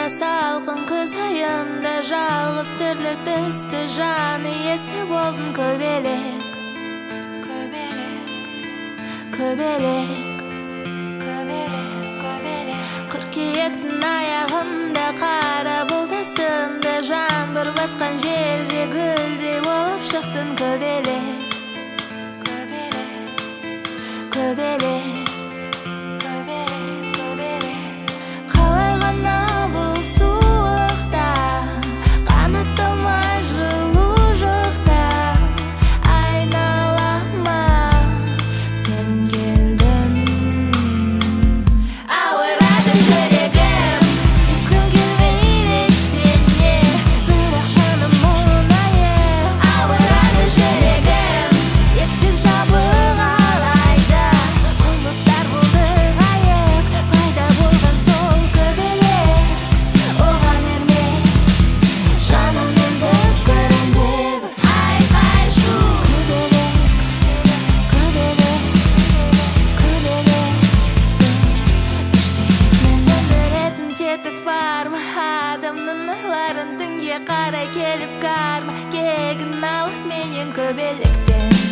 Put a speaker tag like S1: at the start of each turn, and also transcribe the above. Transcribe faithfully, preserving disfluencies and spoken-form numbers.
S1: Анда салқын күз айында жалғыз тірлік түсті жан иесі болдым көбелек, көбелек, көбелек, көбелек, көбелек. Қыркүйектің аяғында қара бұлт астында жаңбыр басқан жерде гүлдей болып шықтың көбелек, көбелек, көбелек. Адамның айларын түнге қарай келіп карма кегін алып менен көбелектен.